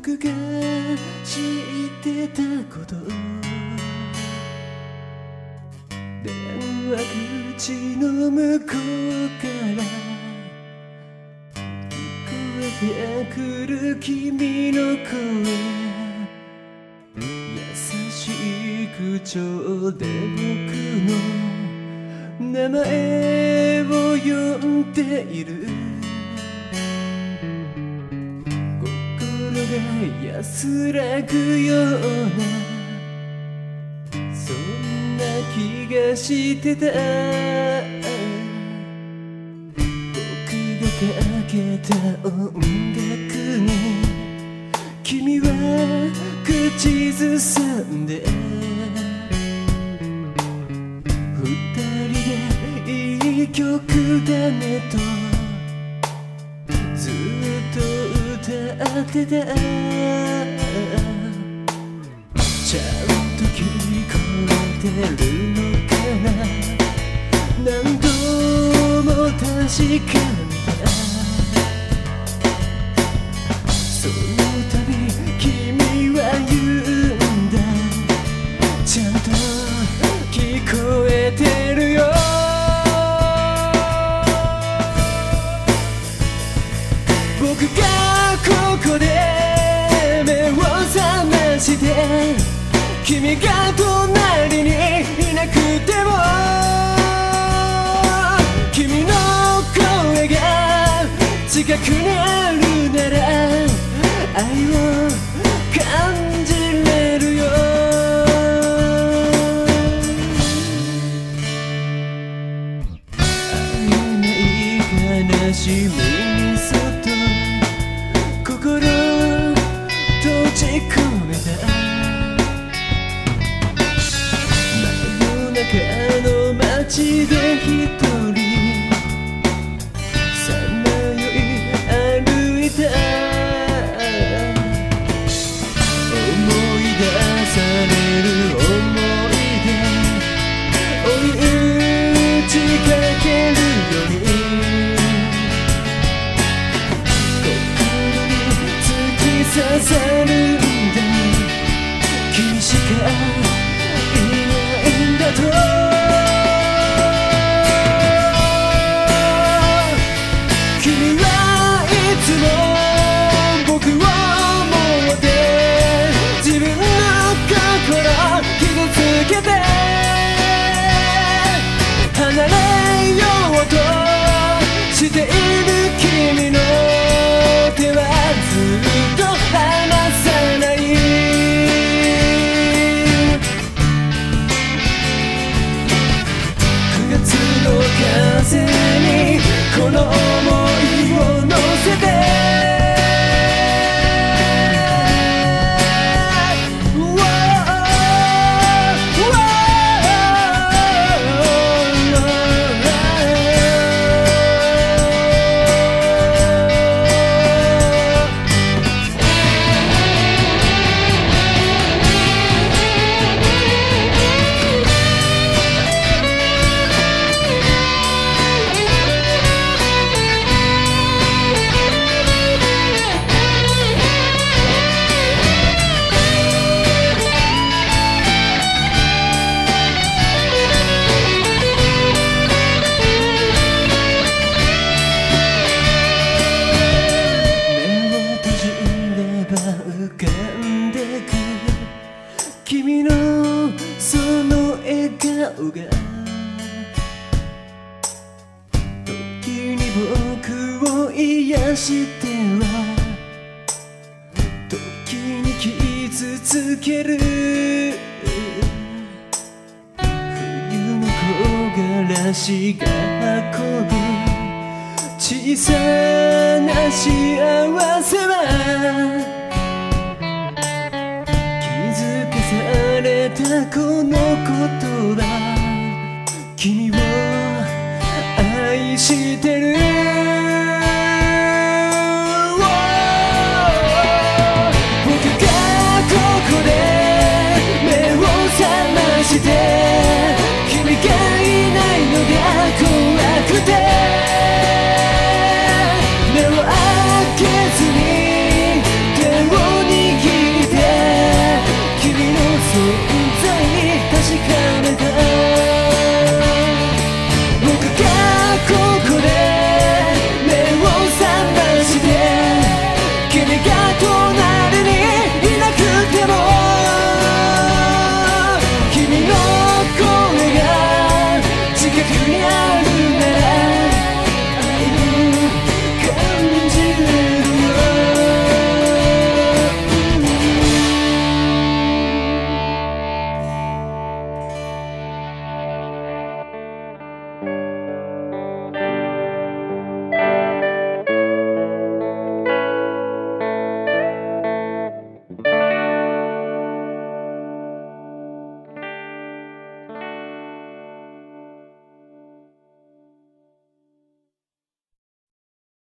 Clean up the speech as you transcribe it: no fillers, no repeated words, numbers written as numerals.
僕が知ってたこと、電話口の向こうから聞こえてくる君の声、優しい口調で僕の名前を呼んでいる。心が安らぐようなそんな気がしてた。僕がかけた音楽に君は口ずさんで、二人でいい曲だねとずっと歌ってた。ちゃんと聞こえてるのかな、何度も確かめた。その度君は言うんだ、ちゃんと聞こえてるよ。僕がここで目を覚まして君が隣にいなくても、君の声が近くなるなら愛を感じれるよ。曖昧悲しみにそっと心閉じ込めた。真夜中の街で一人さまよい歩いた。思い出される想い出追い打ちかけるように刺さるんだ、君しかいないんだと。君はいつも僕を思って自分の心傷つけて離れようとしている君の手はずっと離さない。9月の風にこの想いを乗せて君のその笑顔が時に僕を癒しては時に傷つける。冬の木枯らしが運ぶ小さな幸せはこの言葉、君を愛してる。僕がここで目を覚まして君がいないのが怖くて目を開けずに手を握隣